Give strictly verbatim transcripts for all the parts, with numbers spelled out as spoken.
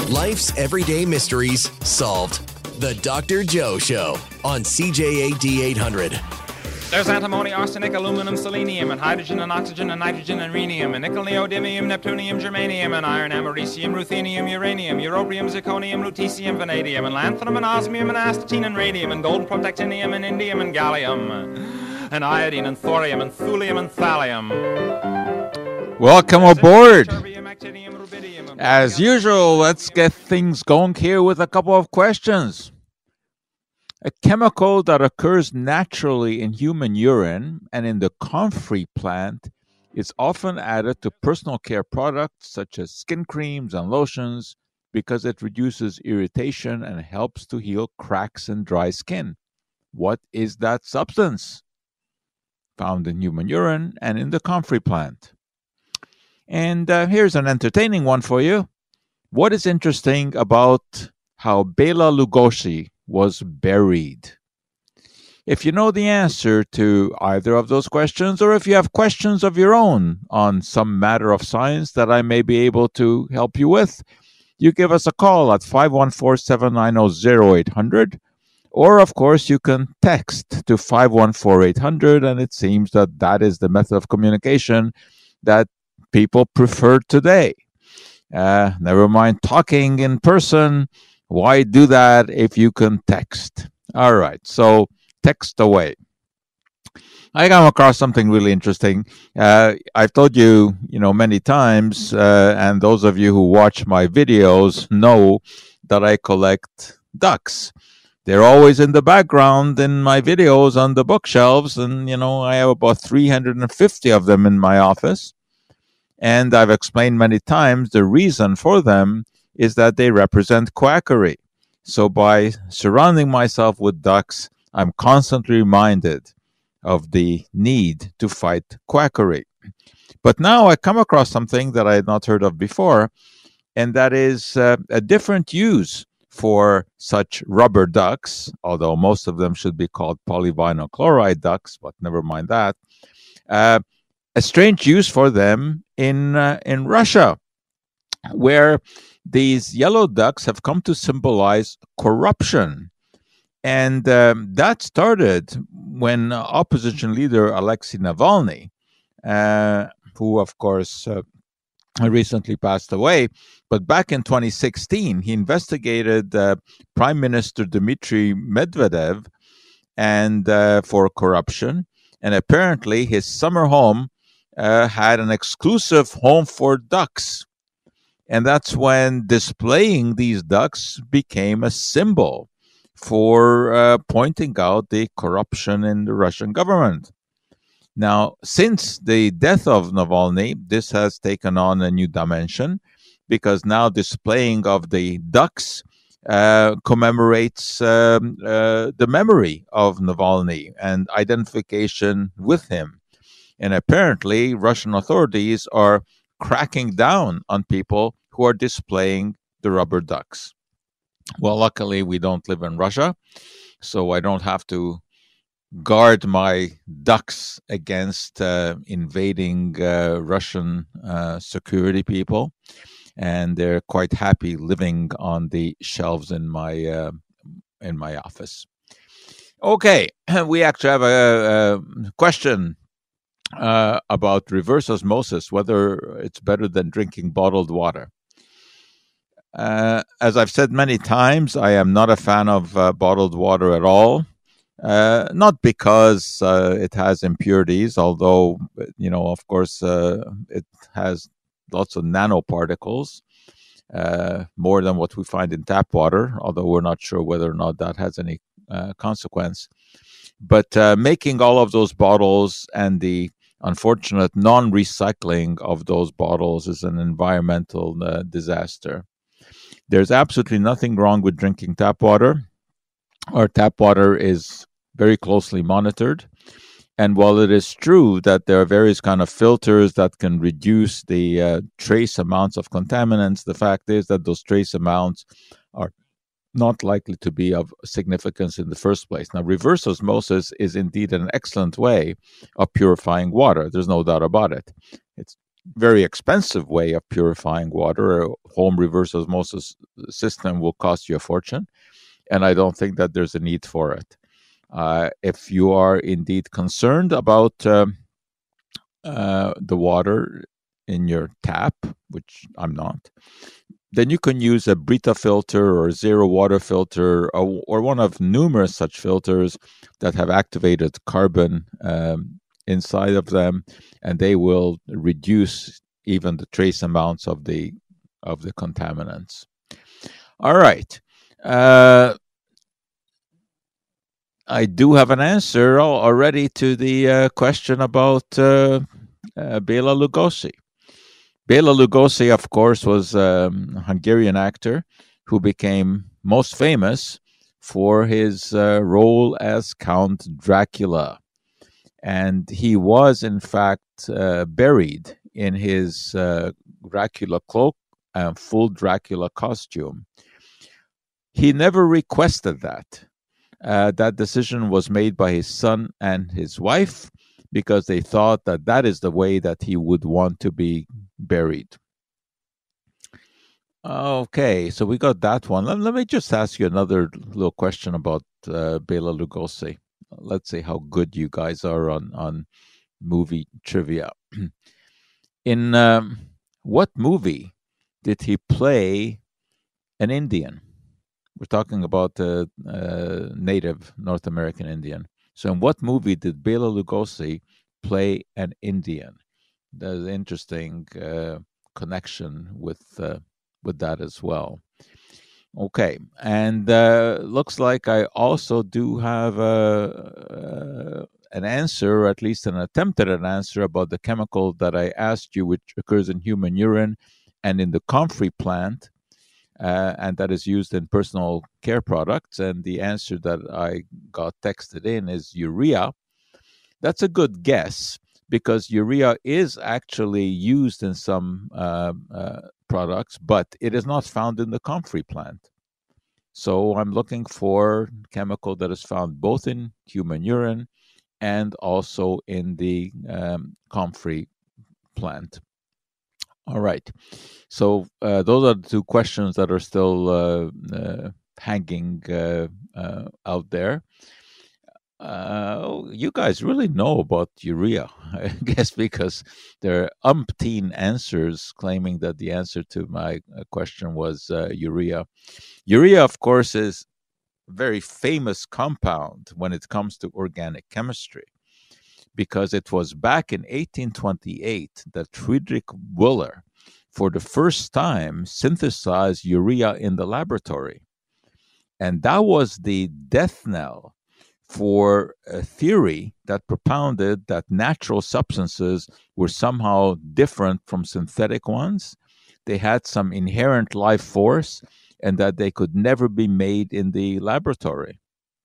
Life's everyday mysteries solved. The Doctor Joe Show on C J A D eight hundred. There's antimony, arsenic, aluminum, selenium, and hydrogen, and oxygen, and nitrogen, and rhenium, and nickel, neodymium, neptunium, germanium, and iron, americium, ruthenium, uranium, europium, zirconium, lutetium, vanadium, and lanthanum, and osmium, and astatine, and radium, and gold, protactinium, and indium, and gallium, and iodine, and thorium, and thulium, and thallium. Welcome aboard. As usual, let's get things going here with a couple of questions. A chemical that occurs naturally in human urine and in the comfrey plant is often added to personal care products such as skin creams and lotions because it reduces irritation and helps to heal cracks and dry skin. What is that substance? Found in human urine and in the comfrey plant. And uh, here's an entertaining one for you. What is interesting about how Bela Lugosi was buried? If you know the answer to either of those questions, or if you have questions of your own on some matter of science that I may be able to help you with, you give us a call at five one four, seven nine zero, zero eight hundred. Or, of course, you can text to five one four, eight hundred, and it seems that that is the method of communication that people prefer today. Uh, never mind talking in person. Why do that if you can text? All right, so text away. I come across something really interesting. Uh, I've told you, you know, many times, uh, and those of you who watch my videos know that I collect ducks. They're always in the background in my videos on the bookshelves, and, you know, I have about three hundred fifty of them in my office. And I've explained many times the reason for them is that they represent quackery. So by surrounding myself with ducks, I'm constantly reminded of the need to fight quackery. But now I come across something that I had not heard of before, and that is uh, a different use for such rubber ducks, although most of them should be called polyvinyl chloride ducks, but never mind that. Uh, a strange use for them in uh, in Russia, where these yellow ducks have come to symbolize corruption. And um, that started when opposition leader Alexei Navalny, uh, who, of course, uh, recently passed away, but back in twenty sixteen, he investigated uh, Prime Minister Dmitry Medvedev and uh, for corruption. And apparently his summer home uh, had an exclusive home for ducks. And that's when displaying these ducks became a symbol for uh, pointing out the corruption in the Russian government. Now, since the death of Navalny, this has taken on a new dimension, because now displaying of the ducks uh, commemorates um, uh, the memory of Navalny and identification with him. And apparently, Russian authorities are cracking down on people who are displaying the rubber ducks. Well, luckily, we don't live in Russia, so I don't have to guard my ducks against uh, invading uh, Russian uh, security people, and they're quite happy living on the shelves in my uh, in my office. Okay, we actually have a, a question uh, about reverse osmosis, whether it's better than drinking bottled water. Uh, as I've said many times, I am not a fan of uh, bottled water at all. Uh, not because uh, it has impurities, although, you know, of course, uh, it has lots of nanoparticles, uh, more than what we find in tap water, although we're not sure whether or not that has any uh, consequence. But uh, making all of those bottles and the unfortunate non-recycling of those bottles is an environmental uh, disaster. There's absolutely nothing wrong with drinking tap water. Our tap water is very closely monitored. And while it is true that there are various kind of filters that can reduce the uh, trace amounts of contaminants, the fact is that those trace amounts are not likely to be of significance in the first place. Now, reverse osmosis is indeed an excellent way of purifying water. There's no doubt about it. It's very expensive way of purifying water. A home reverse osmosis system will cost you a fortune, and I don't think that there's a need for it. Uh, if you are indeed concerned about uh, uh, the water in your tap, which I'm not, then you can use a Brita filter or zero water filter or, or one of numerous such filters that have activated carbon um, inside of them, and they will reduce even the trace amounts of the of the contaminants. All right. Uh, I do have an answer already to the uh, question about uh, uh, Bela Lugosi. Bela Lugosi, of course, was a Hungarian actor who became most famous for his uh, role as Count Dracula. And he was, in fact, uh, buried in his uh, Dracula cloak and full Dracula costume. He never requested that. Uh, that decision was made by his son and his wife because they thought that that is the way that he would want to be buried. Okay, so we got that one. Let, let me just ask you another little question about uh, Bela Lugosi. Let's see how good you guys are on, on movie trivia. In um, what movie did he play an Indian? We're talking about a uh, uh, native North American Indian. So in what movie did Bela Lugosi play an Indian? There's an interesting uh, connection with uh, with that as well. Okay, and uh, looks like I also do have a, uh, an answer, or at least an attempt at an answer about the chemical that I asked you, which occurs in human urine and in the comfrey plant, uh, and that is used in personal care products. And the answer that I got texted in is urea. That's a good guess, because urea is actually used in some uh, uh, products, but it is not found in the comfrey plant. So I'm looking for chemical that is found both in human urine and also in the um, comfrey plant. All right. So uh, those are the two questions that are still uh, uh, hanging uh, uh, out there. Uh, you guys really know about urea, I guess, because there are umpteen answers claiming that the answer to my question was uh, urea. Urea, of course, is a very famous compound when it comes to organic chemistry, because it was back in eighteen twenty-eight that Friedrich Wöhler, for the first time, synthesized urea in the laboratory. And that was the death knell for a theory that propounded that natural substances were somehow different from synthetic ones. They had some inherent life force, and that they could never be made in the laboratory.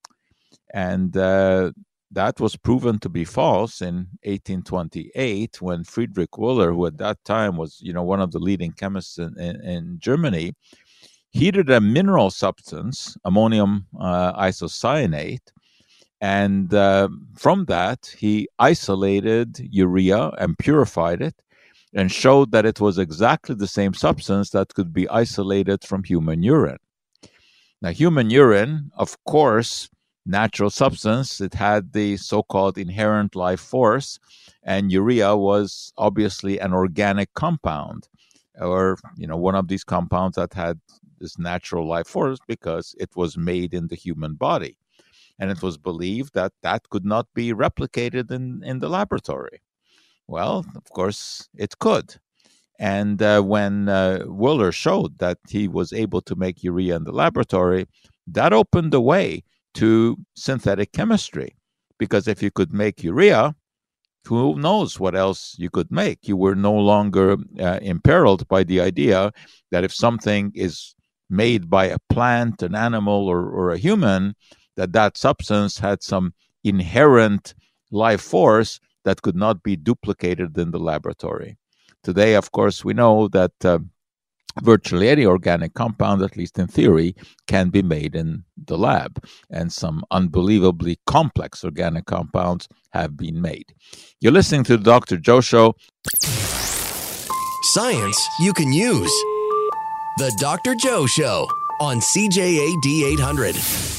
And uh, that was proven to be false in eighteen twenty-eight, when Friedrich Wöhler, who at that time was, you know, one of the leading chemists in, in, in Germany, heated a mineral substance, ammonium uh, isocyanate, and uh, from that, he isolated urea and purified it and showed that it was exactly the same substance that could be isolated from human urine. Now, human urine, of course, natural substance, it had the so-called inherent life force, and urea was obviously an organic compound, or, you know, one of these compounds that had this natural life force because it was made in the human body. And it was believed that that could not be replicated in, in the laboratory. Well, of course, it could. And uh, when uh, Wöhler showed that he was able to make urea in the laboratory, that opened the way to synthetic chemistry. Because if you could make urea, who knows what else you could make? You were no longer uh, imperiled by the idea that if something is made by a plant, an animal, or, or a human, that that substance had some inherent life force that could not be duplicated in the laboratory. Today, of course, we know that uh, virtually any organic compound, at least in theory, can be made in the lab, and some unbelievably complex organic compounds have been made. You're listening to the Doctor Joe Show. science you can use. The Doctor Joe Show on C J A D eight hundred.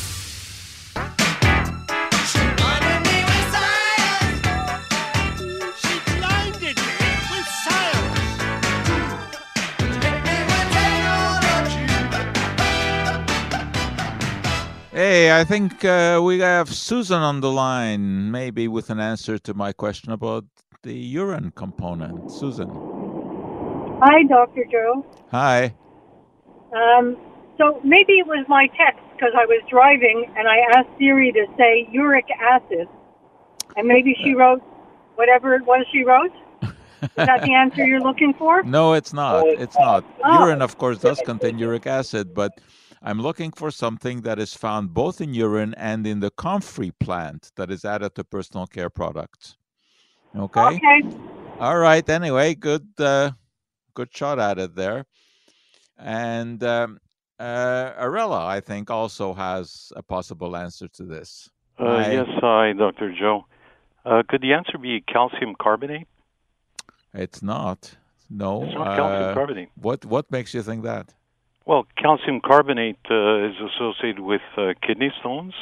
Hey, I think uh, we have Susan on the line, maybe with an answer to my question about the urine component. Susan. Hi, Doctor Joe. Hi. Um, so maybe it was my text because I was driving and I asked Siri to say uric acid. And maybe she wrote whatever it was she wrote. Is that the answer you're looking for? No, it's not. It's not. Oh. Urine, of course, does contain uric acid, but I'm looking for something that is found both in urine and in the comfrey plant that is added to personal care products. Okay? Okay. All right. Anyway, good uh, good shot at it there. And um, uh, Arella, I think, also has a possible answer to this. Uh, yes, hi, Doctor Joe. Uh, could the answer be calcium carbonate? It's not. No. It's not uh, calcium carbonate. What, what makes you think that? Well, calcium carbonate uh, is associated with uh, kidney stones.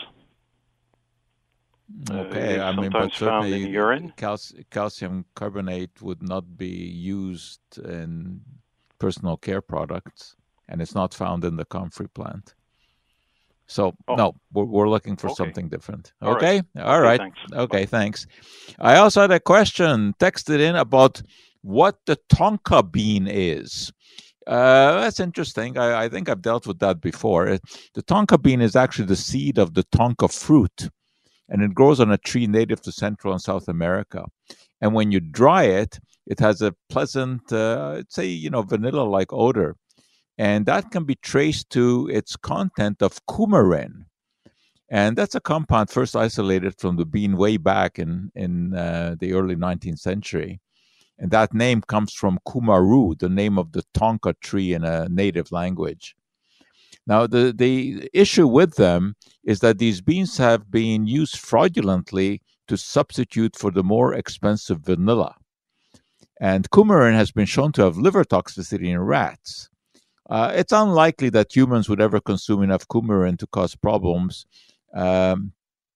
Okay, uh, I mean, but sometimes found in certainly urine. cal- calcium carbonate would not be used in personal care products, and it's not found in the comfrey plant. So, Oh. no, we're, we're looking for Okay. something different. All Okay? right. All Okay, right. thanks. Okay, thanks. I also had a question texted in about what the tonka bean is. Uh, that's interesting. I, I think I've dealt with that before. It, the tonka bean is actually the seed of the tonka fruit, and it grows on a tree native to Central and South America. And when you dry it, it has a pleasant, uh, I'd say, you know, vanilla-like odor. And that can be traced to its content of coumarin. And that's a compound first isolated from the bean way back in, in uh, the early nineteenth century. And that name comes from kumaru, the name of the tonka tree in a native language. Now, the, the issue with them is that these beans have been used fraudulently to substitute for the more expensive vanilla. And coumarin has been shown to have liver toxicity in rats. Uh, it's unlikely that humans would ever consume enough coumarin to cause problems. Um,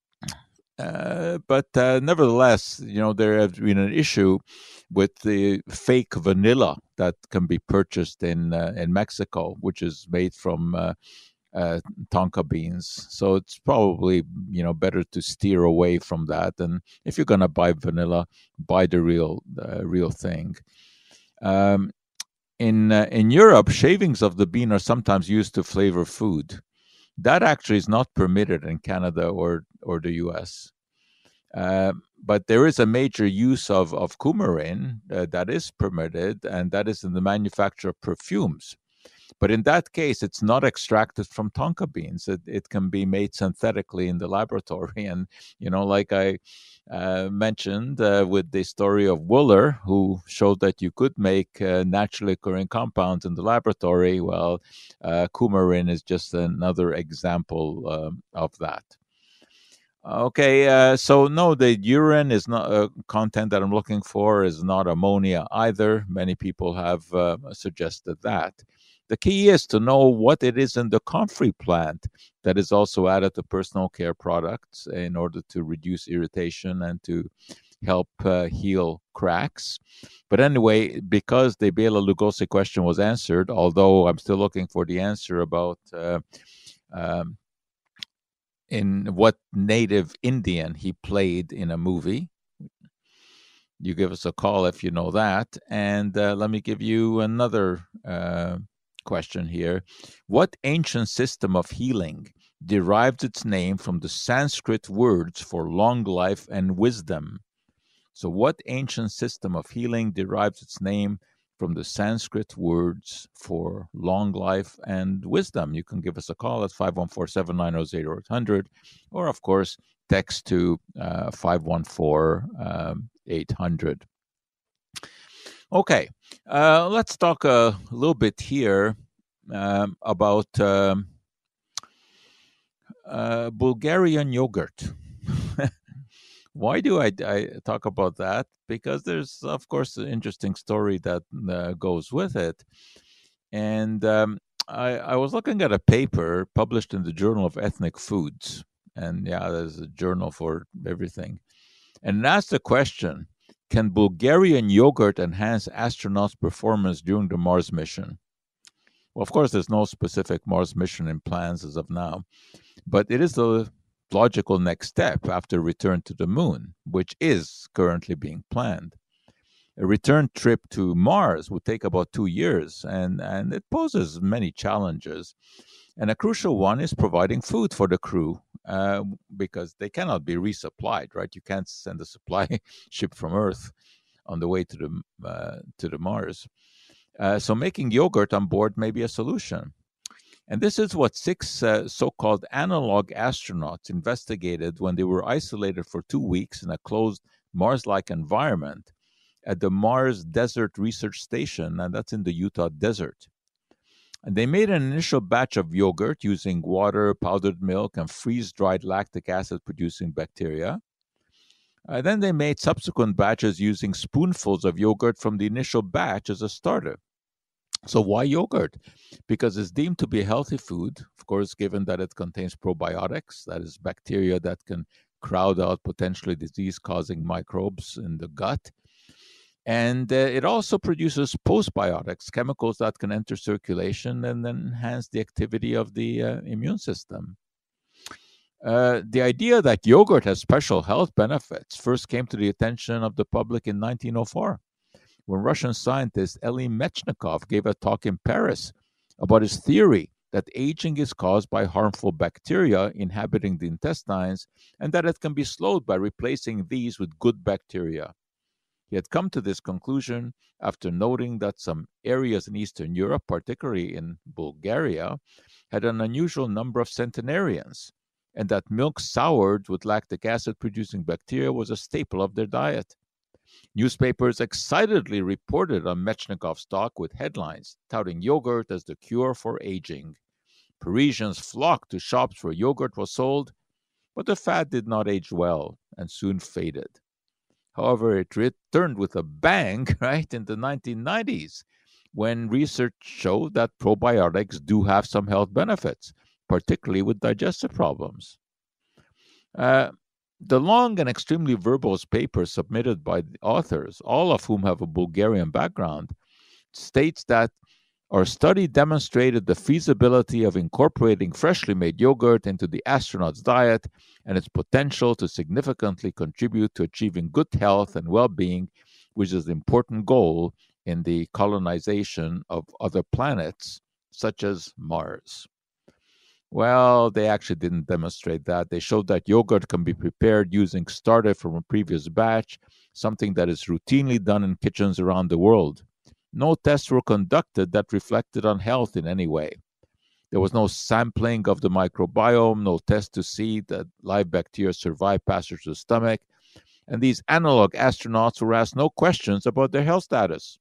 uh, but uh, nevertheless, you know, there has been an issue with the fake vanilla that can be purchased in uh, in Mexico, which is made from uh, uh, tonka beans. So it's probably, you know, better to steer away from that. And if you're going to buy vanilla, buy the real uh, real thing. Um, in uh, in Europe, shavings of the bean are sometimes used to flavor food. That actually is not permitted in Canada or or the U S. Uh, but there is a major use of, of coumarin uh, that is permitted, and that is in the manufacture of perfumes. But in that case, it's not extracted from tonka beans. It, it can be made synthetically in the laboratory. And, you know, like I uh, mentioned uh, with the story of Wooler, who showed that you could make uh, naturally occurring compounds in the laboratory, well, uh, coumarin is just another example um, of that. Okay, uh, so no, the urine is not a uh, content that I'm looking for is not ammonia either. Many people have uh, suggested that. The key is to know what it is in the comfrey plant that is also added to personal care products in order to reduce irritation and to help uh, heal cracks. But anyway, because the Bela Lugosi question was answered, although I'm still looking for the answer about uh, um, in what native Indian he played in a movie. You give us a call if you know that. And uh, let me give you another uh, question here. What ancient system of healing derived its name from the Sanskrit words for long life and wisdom? So what ancient system of healing derives its name from the Sanskrit words for long life and wisdom? You can give us a call at five one four, seven nine zero, zero eight hundred, or of course, text to uh, five one four, eight hundred. Okay, uh, let's talk a little bit here um, about um, uh, Bulgarian yogurt. Why do I, I talk about that? Because there's, of course, an interesting story that uh, goes with it. And um, I, I was looking at a paper published in the Journal of Ethnic Foods. And yeah, there's a journal for everything. And it asked the question, can Bulgarian yogurt enhance astronauts' performance during the Mars mission? Well, of course, there's no specific Mars mission in plans as of now, but it is the logical next step after return to the moon, which is currently being planned. A return trip to Mars would take about two years, and, and it poses many challenges. And a crucial one is providing food for the crew, uh, because they cannot be resupplied, right? You can't send a supply ship from Earth on the way to the uh, to the Mars. Uh, so making yogurt on board may be a solution. And this is what six uh, so-called analog astronauts investigated when they were isolated for two weeks in a closed Mars-like environment at the Mars Desert Research Station, and that's in the Utah desert. And they made an initial batch of yogurt using water, powdered milk, and freeze-dried lactic acid-producing bacteria. Uh, then they made subsequent batches using spoonfuls of yogurt from the initial batch as a starter. So why yogurt? Because it's deemed to be a healthy food, of course, given that it contains probiotics, that is bacteria that can crowd out potentially disease-causing microbes in the gut. And uh, it also produces postbiotics, chemicals that can enter circulation and then enhance the activity of the uh, immune system. Uh, the idea that yogurt has special health benefits first came to the attention of the public in nineteen oh four, when Russian scientist Elie Mechnikov gave a talk in Paris about his theory that aging is caused by harmful bacteria inhabiting the intestines and that it can be slowed by replacing these with good bacteria. He had come to this conclusion after noting that some areas in Eastern Europe, particularly in Bulgaria, had an unusual number of centenarians, and that milk soured with lactic acid-producing bacteria was a staple of their diet. Newspapers excitedly reported on Mechnikov's talk with headlines touting yogurt as the cure for aging. Parisians flocked to shops where yogurt was sold, but the fad did not age well and soon faded. However, it returned with a bang, right, in the nineteen nineties, when research showed that probiotics do have some health benefits, particularly with digestive problems. Uh, the long and extremely verbose paper submitted by the authors, all of whom have a Bulgarian background, states that our study demonstrated the feasibility of incorporating freshly made yogurt into the astronaut's diet and its potential to significantly contribute to achieving good health and well-being, which is an important goal in the colonization of other planets, such as Mars. Well, they actually didn't demonstrate that. They showed that yogurt can be prepared using starter from a previous batch, something that is routinely done in kitchens around the world. No tests were conducted that reflected on health in any way. There was no sampling of the microbiome, no test to see that live bacteria survive passage to the stomach, and these analog astronauts were asked no questions about their health status.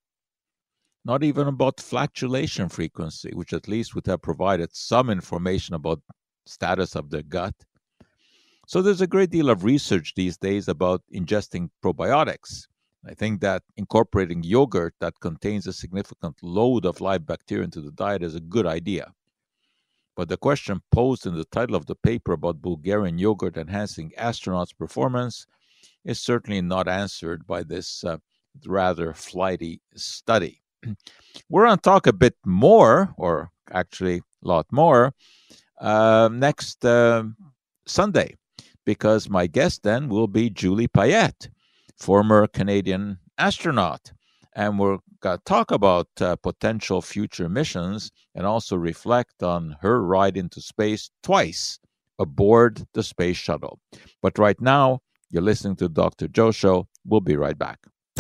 Not even about flatulation frequency, which at least would have provided some information about status of their gut. So there's a great deal of research these days about ingesting probiotics. I think that incorporating yogurt that contains a significant load of live bacteria into the diet is a good idea. But the question posed in the title of the paper about Bulgarian yogurt enhancing astronauts' performance is certainly not answered by this uh, rather flighty study. We're going to talk a bit more, or actually a lot more, uh, next uh, Sunday, because my guest then will be Julie Payette, former Canadian astronaut. And we're going to talk about uh, potential future missions and also reflect on her ride into space twice aboard the space shuttle. But right now, you're listening to Doctor Joe Show. We'll be right back.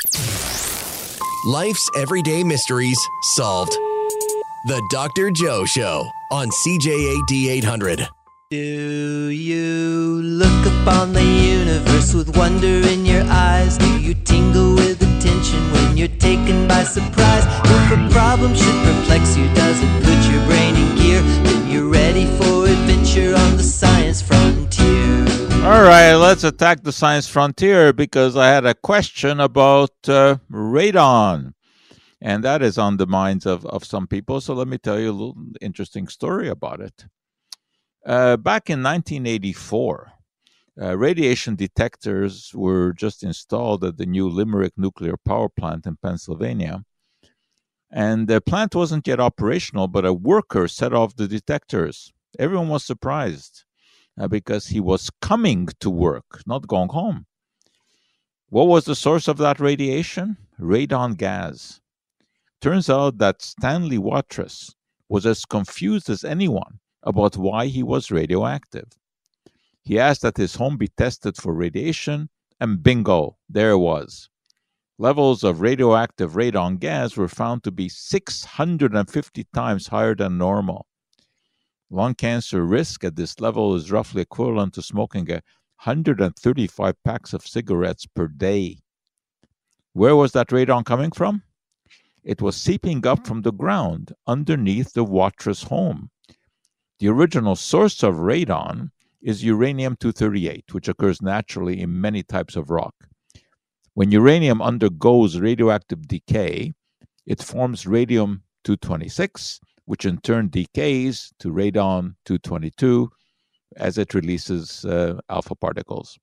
Life's everyday mysteries solved. The Doctor Joe Show on C J A D eight hundred. Do you look upon the universe with wonder in your eyes? Do you tingle with attention when you're taken by surprise? If a problem should perplex you, does it put your brain in gear? Then you're ready for adventure on the science frontier. All right, right, let's attack the science frontier because I had a question about uh, radon. And that is on the minds of, of some people. So let me tell you a little interesting story about it. Uh, back in nineteen eighty-four, uh, radiation detectors were just installed at the new Limerick nuclear power plant in Pennsylvania. And the plant wasn't yet operational, but a worker set off the detectors. Everyone was surprised uh, because he was coming to work, not going home. What was the source of that radiation? Radon gas. Turns out that Stanley Watrous was as confused as anyone about why he was radioactive. He asked that his home be tested for radiation, and bingo, there it was. Levels of radioactive radon gas were found to be six hundred fifty times higher than normal. Lung cancer risk at this level is roughly equivalent to smoking one hundred thirty-five packs of cigarettes per day. Where was that radon coming from? It was seeping up from the ground underneath the Watrous home. The original source of radon is uranium two thirty-eight, which occurs naturally in many types of rock. When uranium undergoes radioactive decay, it forms radium two twenty-six, which in turn decays to radon two twenty-two as it releases uh, alpha particles.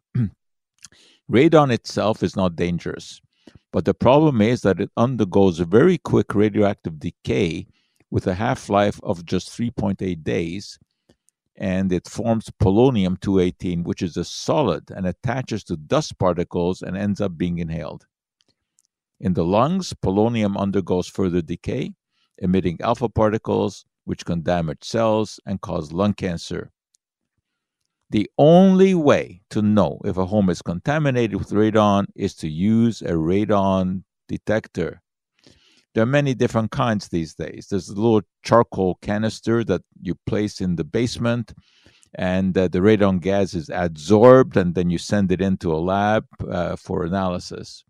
Radon itself is not dangerous, but the problem is that it undergoes a very quick radioactive decay with a half-life of just three point eight days, and it forms polonium two eighteen, which is a solid and attaches to dust particles and ends up being inhaled. In the lungs, polonium undergoes further decay, emitting alpha particles, which can damage cells and cause lung cancer. The only way to know if a home is contaminated with radon is to use a radon detector. There are many different kinds these days. There's a little charcoal canister that you place in the basement, and uh, the radon gas is adsorbed, and then you send it into a lab uh, for analysis.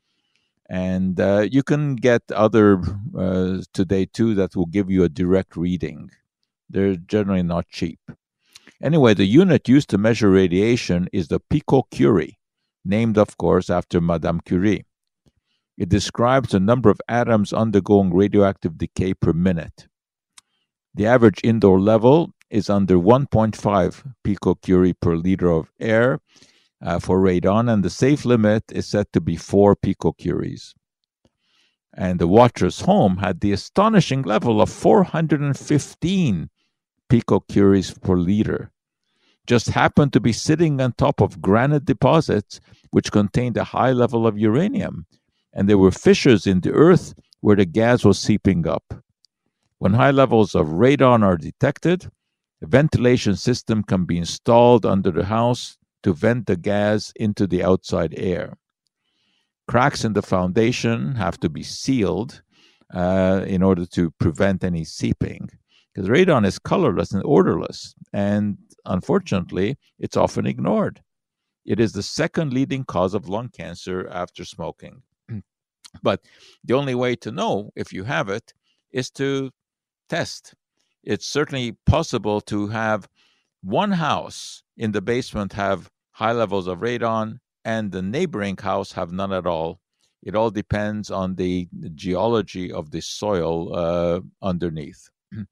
And uh, you can get other uh, today, too, that will give you a direct reading. They're generally not cheap. Anyway, the unit used to measure radiation is the picocurie, named, of course, after Madame Curie. It describes the number of atoms undergoing radioactive decay per minute. The average indoor level is under one point five picocurie per liter of air uh, for radon, and the safe limit is set to be four picocuries. And the Watrous home had the astonishing level of four hundred fifteen picocuries per liter. Just happened to be sitting on top of granite deposits which contained a high level of uranium, and there were fissures in the earth where the gas was seeping up. When high levels of radon are detected, a ventilation system can be installed under the house to vent the gas into the outside air. Cracks in the foundation have to be sealed uh, in order to prevent any seeping, because radon is colorless and odorless, and unfortunately, it's often ignored. It is the second leading cause of lung cancer after smoking. But the only way to know if you have it is to test. It's certainly possible to have one house in the basement have high levels of radon and the neighboring house have none at all. It all depends on the geology of the soil uh, underneath.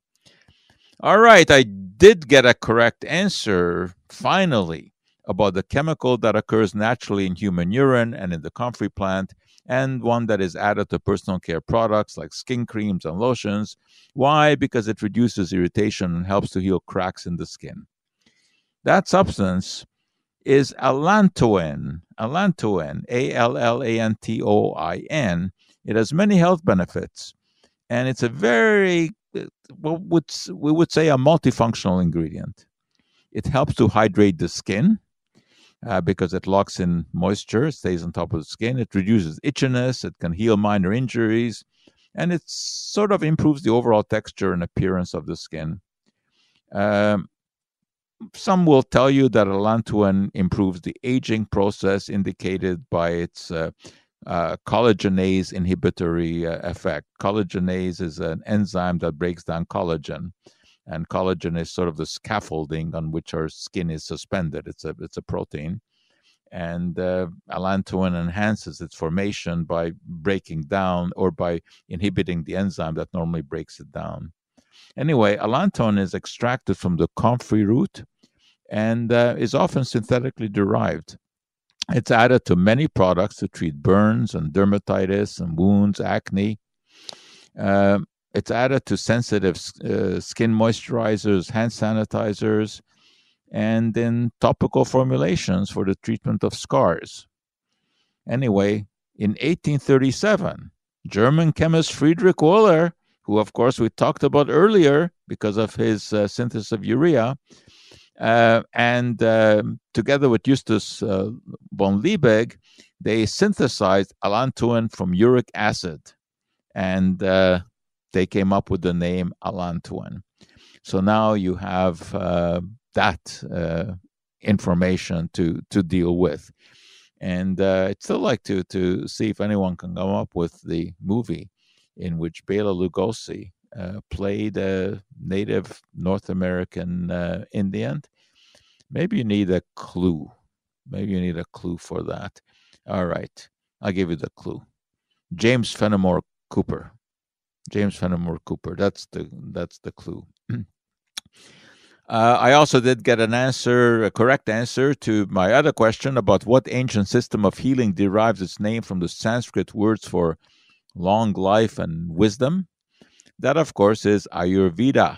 All right, I did get a correct answer, finally, about the chemical that occurs naturally in human urine and in the comfrey plant, and one that is added to personal care products like skin creams and lotions. Why? Because it reduces irritation and helps to heal cracks in the skin. That substance is allantoin, allantoin, A L L A N T O I N. It has many health benefits, and it's a very, well, we would say a multifunctional ingredient. It helps to hydrate the skin uh, because it locks in moisture, stays on top of the skin. It reduces itchiness. It can heal minor injuries, and it sort of improves the overall texture and appearance of the skin. Um, Some will tell you that allantoin improves the aging process indicated by its uh, uh, collagenase inhibitory uh, effect. Collagenase is an enzyme that breaks down collagen, and collagen is sort of the scaffolding on which our skin is suspended. It's a it's a protein, And uh, allantoin enhances its formation by breaking down or by inhibiting the enzyme that normally breaks it down. Anyway, allantoin is extracted from the comfrey root and uh, is often synthetically derived. It's added to many products to treat burns and dermatitis and wounds, acne. Uh, it's added to sensitive uh, skin moisturizers, hand sanitizers, and in topical formulations for the treatment of scars. Anyway, in eighteen thirty-seven, German chemist Friedrich Wöhler, who of course we talked about earlier because of his uh, synthesis of urea, uh, and uh, together with Justus uh, von Liebig, they synthesized allantoin from uric acid, and uh, they came up with the name allantoin. So now you have uh, that uh, information to to deal with, and uh, I'd still like to to see if anyone can come up with the movie in which Bela Lugosi uh, played a native North American uh, Indian. Maybe you need a clue. Maybe you need a clue for that. All right, I'll give you the clue. James Fenimore Cooper. James Fenimore Cooper. That's the that's the clue. Uh, I also did get an answer, a correct answer to my other question about what ancient system of healing derives its name from the Sanskrit words for long life and wisdom. That, of course, is Ayurveda.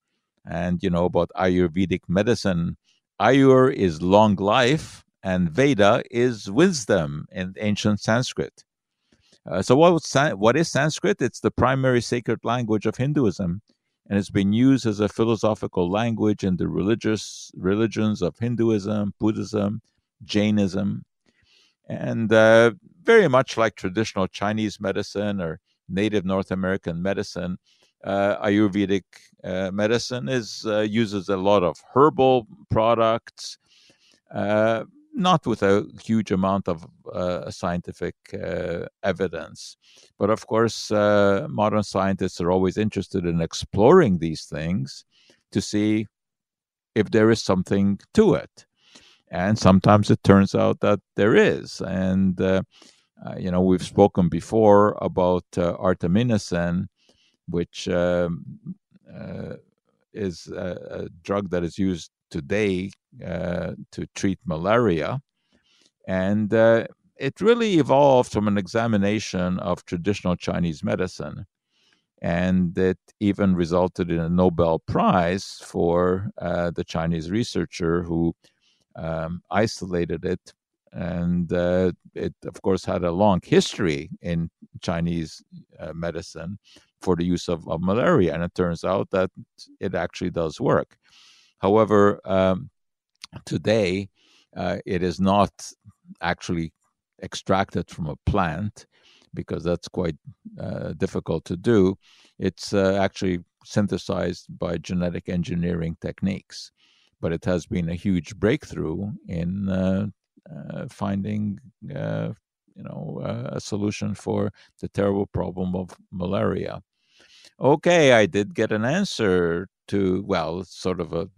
And you know about Ayurvedic medicine. Ayur is long life, and Veda is wisdom in ancient Sanskrit. Uh, so what, what is Sanskrit? It's the primary sacred language of Hinduism, and it's been used as a philosophical language in the religious religions of Hinduism, Buddhism, Jainism, and uh, very much like traditional Chinese medicine or native North American medicine, uh, Ayurvedic uh, medicine is uh, uses a lot of herbal products, uh, not with a huge amount of uh, scientific uh, evidence. But of course, uh, modern scientists are always interested in exploring these things to see if there is something to it. And sometimes it turns out that there is. And, uh, uh, you know, we've spoken before about uh, artemisinin, which um, uh, is a, a drug that is used today uh, to treat malaria. And uh, it really evolved from an examination of traditional Chinese medicine. And it even resulted in a Nobel Prize for uh, the Chinese researcher who um, isolated it. And uh, it, of course, had a long history in Chinese uh, medicine for the use of, of malaria. And it turns out that it actually does work. However, um, today, uh, it is not actually extracted from a plant because that's quite uh, difficult to do. It's uh, actually synthesized by genetic engineering techniques. But it has been a huge breakthrough in uh, uh, finding, uh, you know, uh, a solution for the terrible problem of malaria. Okay, I did get an answer to, well, sort of a...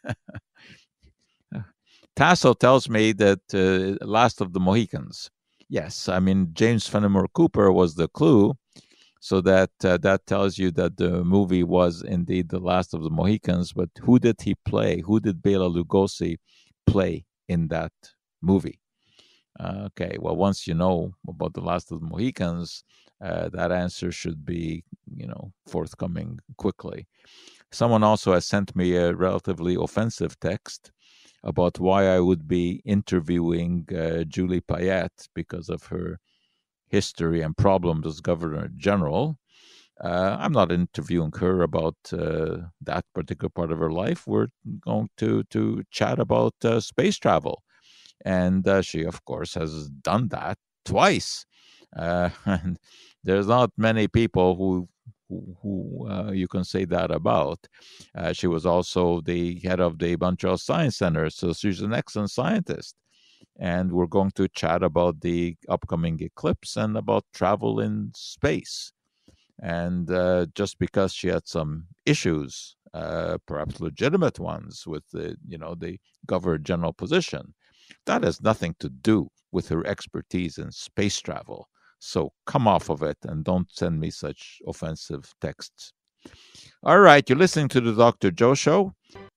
Tasso tells me that uh, Last of the Mohicans. Yes, I mean, James Fenimore Cooper was the clue, so that uh, that tells you that the movie was indeed The Last of the Mohicans, but who did he play? Who did Bela Lugosi play in that movie? Uh, okay, well, once you know about The Last of the Mohicans, uh, that answer should be, you know, forthcoming quickly. Someone also has sent me a relatively offensive text about why I would be interviewing uh, Julie Payette because of her history and problems as Governor General. Uh, I'm not interviewing her about uh, that particular part of her life. We're going to, to chat about uh, space travel. And uh, she, of course, has done that twice. Uh, and there's not many people who who, who uh, you can say that about. Uh, she was also the head of the Montreal Science Center, so she's an excellent scientist. And we're going to chat about the upcoming eclipse and about travel in space. And uh, just because she had some issues, uh, perhaps legitimate ones, with the, you know, the Governor General position, That has nothing to do with her expertise in space travel. So come off of it and don't send me such offensive texts. All right, you're listening to the Doctor Joe Show.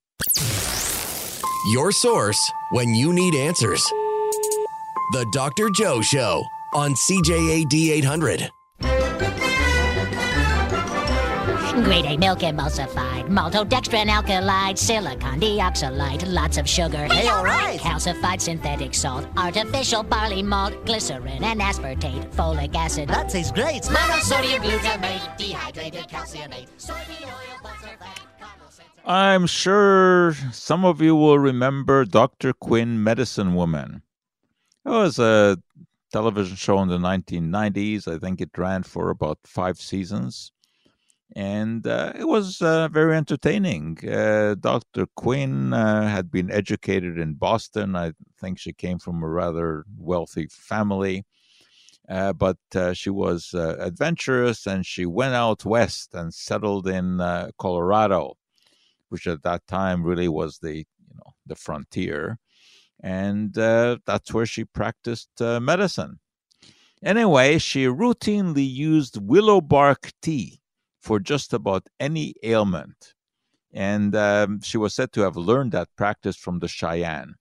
Your source when you need answers. The Doctor Joe Show on C J A D eight hundred. Grade A milk emulsified, maltodextrin alkylide, silicon dioxide, lots of sugar. Hey, all right. Calcified synthetic salt, artificial barley malt, glycerin and aspartate, folic acid. That tastes great. Monosodium glutamate, dehydrated calciumate, soybean oil, butter fat, carbohydrates. I'm sure some of you will remember Doctor Quinn, Medicine Woman. It was a television show in the nineteen nineties. I think it ran for about five seasons. And uh, it was uh, very entertaining. Uh, Doctor Quinn uh, had been educated in Boston. I think she came from a rather wealthy family. Uh, but uh, she was uh, adventurous, and she went out west and settled in uh, Colorado, which at that time really was the, you know, the frontier. And uh, that's where she practiced uh, medicine. Anyway, she routinely used willow bark tea for just about any ailment. And um, she was said to have learned that practice from the Cheyenne.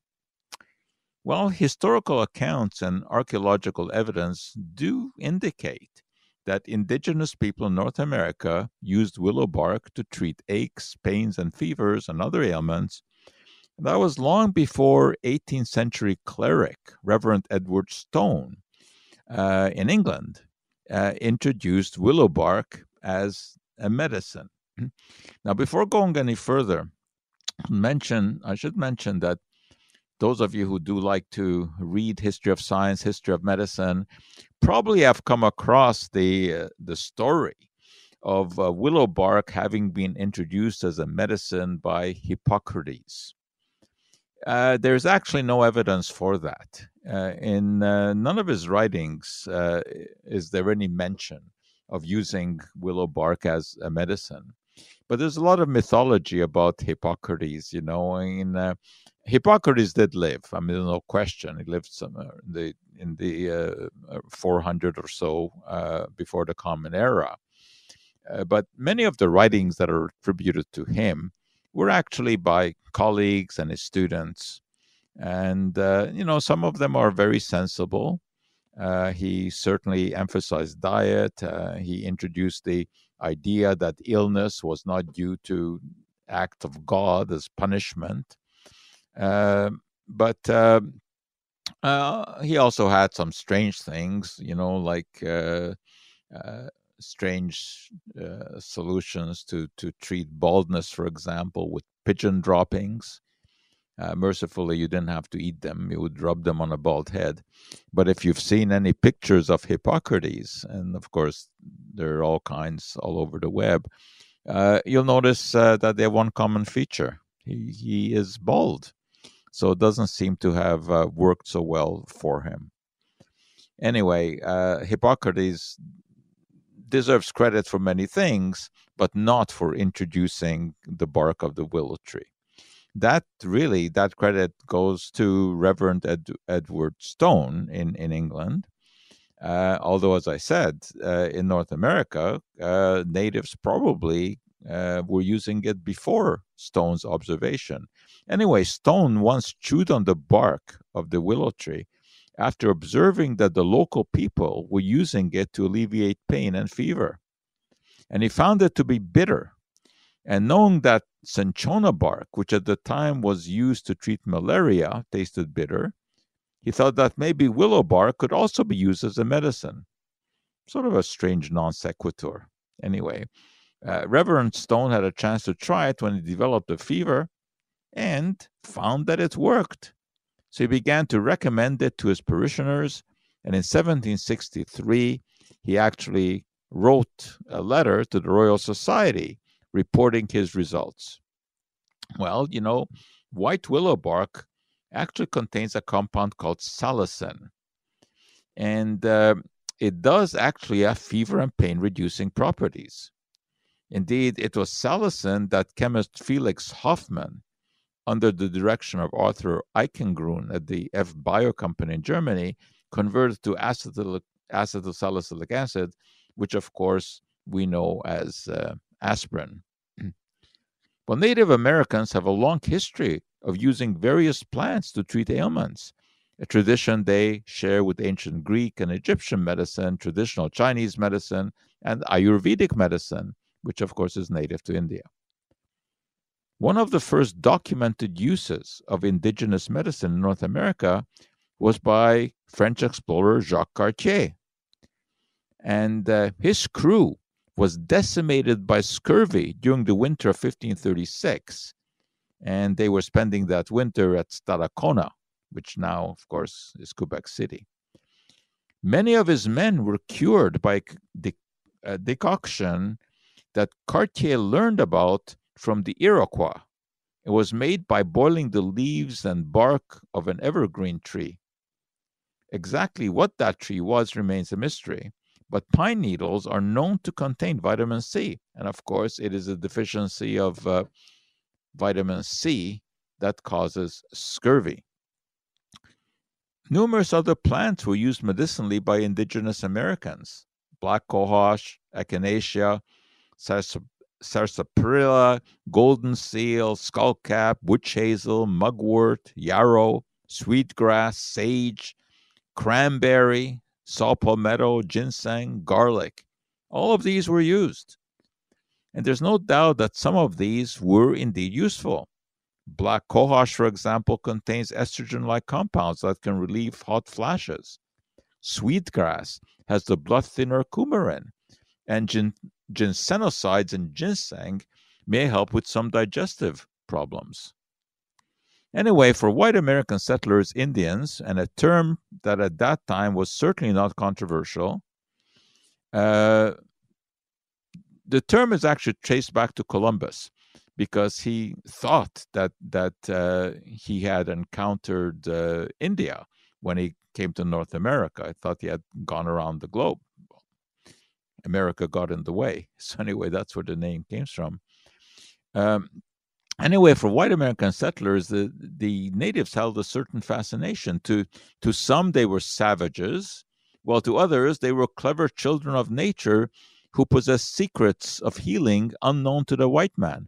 Well, historical accounts and archaeological evidence do indicate that indigenous people in North America used willow bark to treat aches, pains, and fevers and other ailments. That was long before eighteenth century cleric Reverend Edward Stone uh, in England uh, introduced willow bark as a medicine. Now, before going any further, mention I should mention that those of you who do like to read history of science, history of medicine, probably have come across the uh, the story of uh, willow bark having been introduced as a medicine by Hippocrates. Uh, there's actually no evidence for that. Uh, in uh, none of his writings uh, is there any mention of using willow bark as a medicine. But there's a lot of mythology about Hippocrates, you know. I mean, uh, Hippocrates did live. I mean, no question. He lived somewhere in the, in the uh, four hundred or so uh, before the Common Era. Uh, but many of the writings that are attributed to him were actually by colleagues and his students. And, uh, you know, some of them are very sensible. Uh, he certainly emphasized diet. Uh, he introduced the idea that illness was not due to act of God as punishment. Uh, but uh, uh, he also had some strange things, you know, like uh, uh, strange uh, solutions to, to treat baldness, for example, with pigeon droppings. Uh, mercifully, you didn't have to eat them. You would rub them on a bald head. But if you've seen any pictures of Hippocrates, and of course, there are all kinds all over the web, uh, you'll notice uh, that they have one common feature. He, he is bald. So it doesn't seem to have uh, worked so well for him. Anyway, uh, Hippocrates deserves credit for many things, but not for introducing the bark of the willow tree. That really, that credit goes to Reverend Ed, Edward Stone in, in England. Uh, although, as I said, uh, in North America, uh, natives probably uh, were using it before Stone's observation. Anyway, Stone once chewed on the bark of the willow tree after observing that the local people were using it to alleviate pain and fever. And he found it to be bitter. And knowing that cinchona bark, which at the time was used to treat malaria, tasted bitter, he thought that maybe willow bark could also be used as a medicine. Sort of a strange non sequitur. Anyway, uh, Reverend Stone had a chance to try it when he developed a fever and found that it worked. So he began to recommend it to his parishioners, and in seventeen sixty-three, he actually wrote a letter to the Royal Society reporting his results. Well, you know, white willow bark actually contains a compound called salicin. And uh, it does actually have fever and pain reducing properties. Indeed, it was salicin that chemist Felix Hoffmann under the direction of Arthur Eichengrun at the F Bio company in Germany, converted to acetyl- acetylsalicylic acid, which of course we know as uh, aspirin. Well, Native Americans have a long history of using various plants to treat ailments, a tradition they share with ancient Greek and Egyptian medicine, traditional Chinese medicine, and Ayurvedic medicine, which of course is native to India. One of the first documented uses of indigenous medicine in North America was by French explorer Jacques Cartier. And uh, his crew was decimated by scurvy during the winter of fifteen thirty-six. And they were spending that winter at Stadacona, which now, of course, is Quebec City. Many of his men were cured by the uh, decoction that Cartier learned about from the Iroquois. It was made by boiling the leaves and bark of an evergreen tree. Exactly what that tree was remains a mystery, but pine needles are known to contain vitamin C. And of course, it is a deficiency of uh, vitamin C that causes scurvy. Numerous other plants were used medicinally by indigenous Americans. Black cohosh, echinacea, sarsaparilla, golden seal, skullcap, witch hazel, mugwort, yarrow, sweetgrass, sage, cranberry, saw palmetto, ginseng, garlic. All of these were used. And there's no doubt that some of these were indeed useful. Black cohosh, for example, contains estrogen-like compounds that can relieve hot flashes. Sweetgrass has the blood thinner coumarin, and gin- ginsenosides and ginseng may help with some digestive problems. Anyway, for white American settlers, Indians, and a term that at that time was certainly not controversial, uh, the term is actually traced back to Columbus, because he thought that that uh, he had encountered uh, India when he came to North America. I thought he had gone around the globe. America got in the way. So anyway, that's where the name came from. Um, anyway, for white American settlers, the, the natives held a certain fascination. To, to some, they were savages, while to others, they were clever children of nature who possessed secrets of healing unknown to the white man.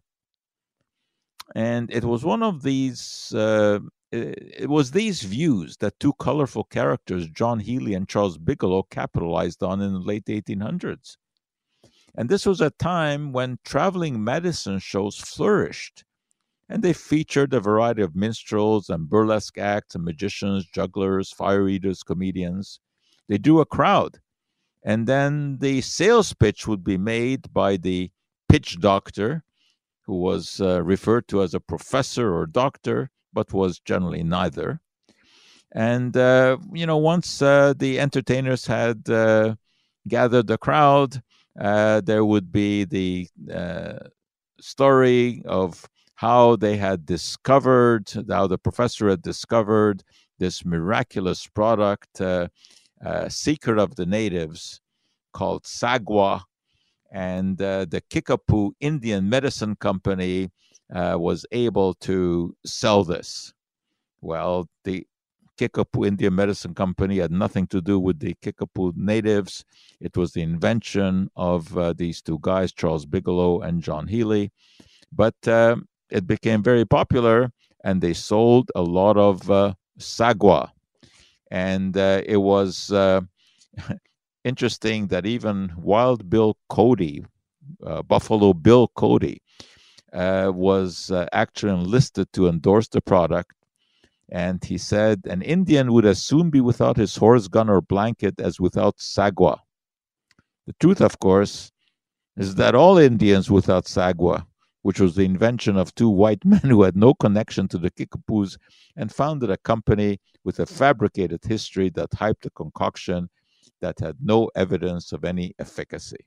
And it was one of these, uh, it was these views that two colorful characters, John Healy and Charles Bigelow, capitalized on in the late eighteen hundreds. And this was a time when traveling medicine shows flourished. And they featured a variety of minstrels and burlesque acts and magicians, jugglers, fire eaters, comedians. They drew a crowd. And then the sales pitch would be made by the pitch doctor, who was uh, referred to as a professor or doctor, but was generally neither. And, uh, you know, once uh, the entertainers had uh, gathered the crowd, uh, there would be the uh, story of how they had discovered, how the professor had discovered this miraculous product, uh, uh, secret of the natives, called sagwa. And uh, the Kickapoo Indian Medicine Company uh, was able to sell this. Well, the Kickapoo Indian Medicine Company had nothing to do with the Kickapoo natives. It was the invention of uh, these two guys, Charles Bigelow and John Healy. But uh, it became very popular, and they sold a lot of uh, sagwa. And uh, it was... Uh, Interesting that even Wild Bill Cody, uh, Buffalo Bill Cody, uh, was uh, actually enlisted to endorse the product. And he said, an Indian would as soon be without his horse, gun, or blanket as without sagwa. The truth, of course, is that all Indians without sagwa, which was the invention of two white men who had no connection to the Kickapoos and founded a company with a fabricated history that hyped a concoction that had no evidence of any efficacy.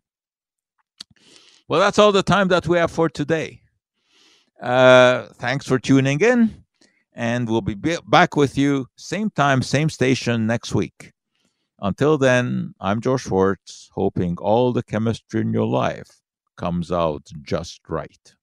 Well, that's all the time that we have for today. Uh, thanks for tuning in, and we'll be back with you same time, same station next week. Until then, I'm Joe Schwartz, hoping all the chemistry in your life comes out just right.